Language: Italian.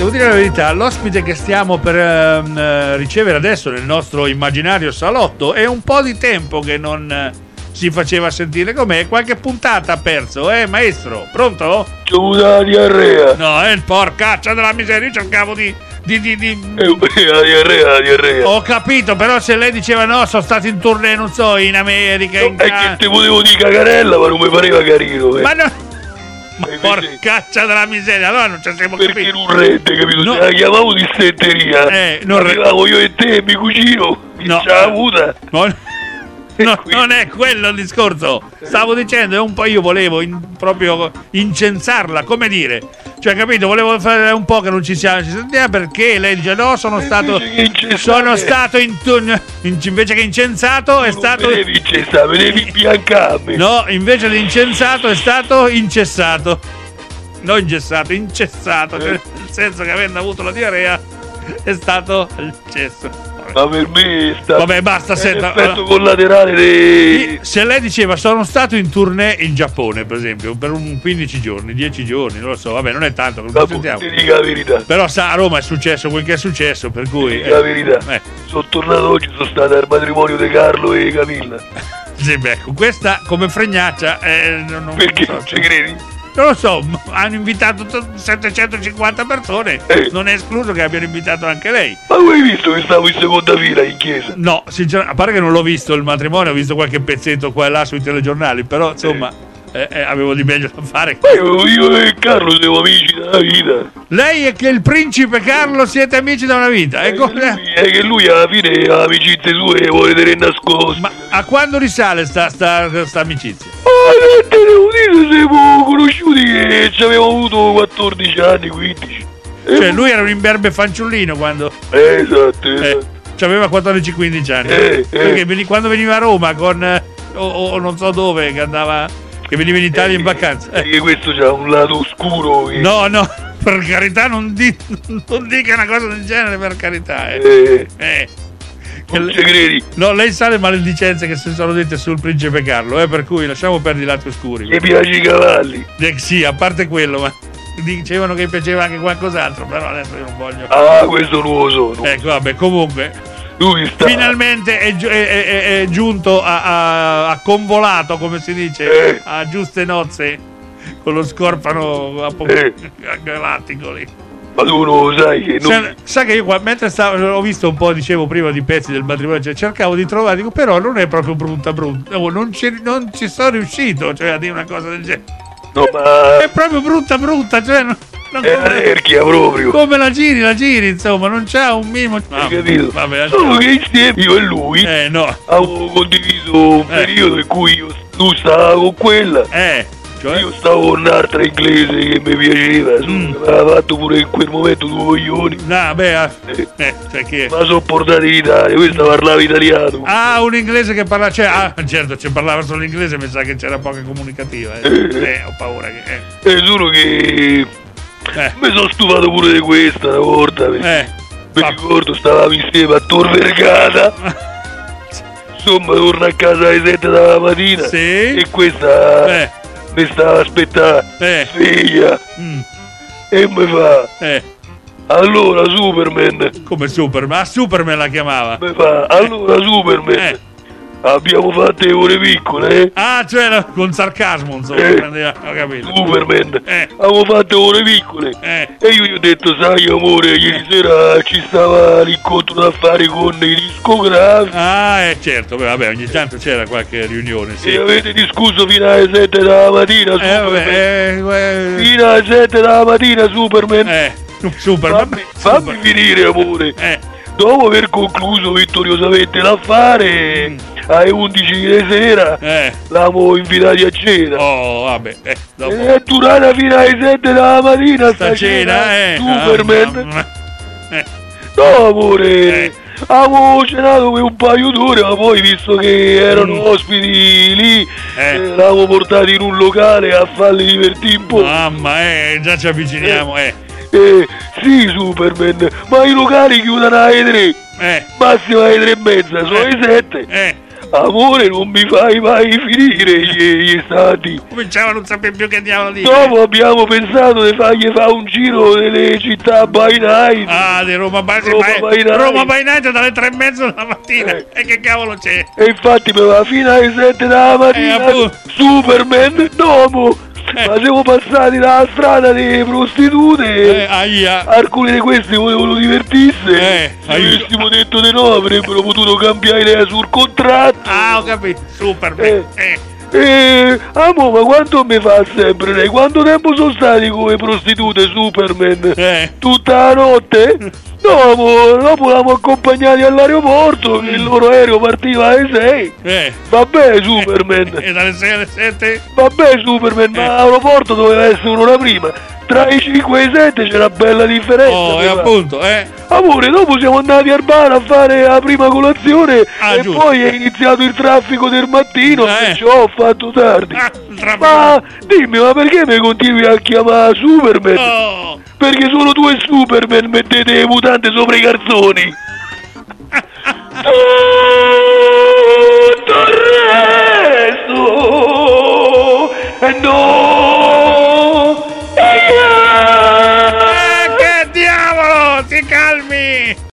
devo dire la verità, l'ospite che stiamo per ricevere adesso nel nostro immaginario salotto è un po' di tempo che non si faceva sentire. Com'è? Qualche puntata ha perso, maestro? Pronto? C'ho una diarrea. No, porcaccia della miseria, io cercavo di... La diarrea. Ho capito, però se lei diceva no, sono stato in tournée, non so, in America, in È che te volevo dire cagarella, ma non mi pareva carino. Ma no... Ma porcaccia della miseria, allora non ci siamo capiti. Perché non rende, capito? No. Se la chiamavo di setteria. Non arrivavo io e te e mio cugino. No. C'ha avuta. No, non è quello il discorso. Stavo dicendo, è un po' io volevo proprio incensarla, come dire. Cioè, capito, volevo fare un po' che non ci sentiamo perché lei dice no, sono stato invece che incensato è stato... Non devi incensare, me devi biancare. No, invece di incensato è stato incessato. No, incessato, cioè, nel senso che avendo avuto la diarrea è stato il cesso. Ma per me vabbè, basta, senta. L'effetto collaterale se lei diceva sono stato in tournée in Giappone, per esempio, per 15 giorni, 10 giorni, non lo so, vabbè, non è tanto, non sentiamo. Ti dica la verità. Però a Roma è successo quel che è successo, per cui... Ti dica la verità. Sono tornato oggi, sono stato al matrimonio di Carlo e Camilla. Sì, beh, con questa come fregnaccia... Perché non ci credi? Non lo so, hanno invitato 750 persone, non è escluso che abbiano invitato anche lei. Ma tu hai visto che stavo in seconda fila in chiesa? No, sinceramente, a parte che non l'ho visto il matrimonio, ho visto qualche pezzetto qua e là sui telegiornali, però insomma avevo di meglio da fare. Ma io e Carlo siamo amici da una vita. Lei e che il principe Carlo siete amici da una vita? È che lui alla fine ha amicizie sue vuole tenere nascoste. Ma a quando risale sta amicizia? Te devo dire, siamo conosciuti che ci avevamo avuto 14 anni, 15. Cioè lui era un imberbe fanciullino quando... Esatto. C'aveva 14-15 anni. Perché quando veniva a Roma con... o non so dove, che andava... Che veniva in Italia in vacanza. Perché questo c'ha un lato oscuro. No, per carità, non dica una cosa del genere, per carità. Non ci credi? No, lei sa le maledicenze che si sono dette sul principe Carlo, per cui lasciamo perdere i lati oscuri. Mi piace i cavalli. Sì, a parte quello, ma dicevano che piaceva anche qualcos'altro, però adesso io non voglio. Ah, questo non lo so. Ecco, vabbè, comunque. Lui finalmente è giunto a convolato, come si dice, a giuste nozze con lo scorpano galattico lì. Ma tu non lo sai che non... Sa che io mentre ho visto un po', dicevo prima, di pezzi del matrimonio, cioè, cercavo di trovare, dico, però non è proprio brutta, non ci sono riuscito, cioè, a dire una cosa del genere. No, ma... È proprio brutta, cioè... È allergia proprio. Come la giri, insomma, non c'ha un minimo. Hai capito? Vabbè, solo che insieme io e lui avevo condiviso un periodo in cui lui stava con quella. Cioè? Io stavo con un'altra inglese che mi piaceva, mi aveva fatto pure in quel momento 2 coglioni. No, cioè che... Ma sono portato in Italia, questa parlava italiano. Ah, un inglese che parla... certo, ci parlava solo l'inglese, mi sa che c'era poca comunicativa. Ho paura che... solo che... mi sono stufato pure di questa una volta. Mi ricordo, stavamo insieme a Tor Vergata. Insomma, torno a casa alle 7 della mattina. E questa mi stava aspettando sveglia. E mi fa allora Superman. Come Superman? Superman la chiamava. Mi fa allora Superman, abbiamo fatto le ore piccole, cioè con sarcasmo, insomma, ho capito. Superman, avevo fatto ore piccole, e io gli ho detto, sai amore, ieri sera ci stava l'incontro da fare con i discografi. Certo, vabbè, ogni tanto c'era qualche riunione, sì. E avete discusso fino alle 7 della mattina, Superman. Fino alle 7 della mattina, Superman. Fammi finire, amore. Dopo aver concluso vittoriosamente l'affare, alle 11 di sera l'avamo invitati a cena. Vabbè. Dopo. È durata fino alle 7 della mattina sta cena, Superman. No, amore, avevo cenato per un paio d'ore, ma poi visto che erano ospiti lì, l'avevamo portati in un locale a farli divertire un po'. Mamma, già ci avviciniamo, Sì, Superman, ma i locali chiudono alle 3. Massimo alle 3:30, sono le 7. amore, non mi fai mai finire gli stati. Cominciava a non sapere più che diavolo dire. Dopo abbiamo pensato di fargli fare un giro delle città by night. Ah, di Roma by night dalle 3:30 della mattina. E che cavolo c'è? E infatti mi va fino alle 7 della mattina. Superman, dopo. Ma siamo passati dalla strada delle prostitute. Alcuni di questi volevano divertirsi. Se avessimo detto di no avrebbero potuto cambiare idea sul contratto. Ah, ho capito. Superman. Amo, ma quanto mi fa sempre lei? Quanto tempo sono stati come prostitute Superman? Tutta la notte? No, amore, dopo l'abbiamo accompagnati all'aeroporto, che il loro aereo partiva alle 6. Vabbè, Superman. E dalle 6 alle 7? Vabbè, Superman, ma l'aeroporto doveva essere un'ora prima. Tra i 5 e i 7 c'è una bella differenza. Oh, e appunto, Amore, dopo siamo andati al bar a fare la prima colazione e giusto. poi è iniziato il traffico del mattino, perciò ho fatto tardi. Ma dimmi, ma perché mi continui a chiamare Superman? Oh. Perché solo tu e Superman mettete le mutande sopra i calzoni. Tutto il resto e no. Che diavolo, ti calmi!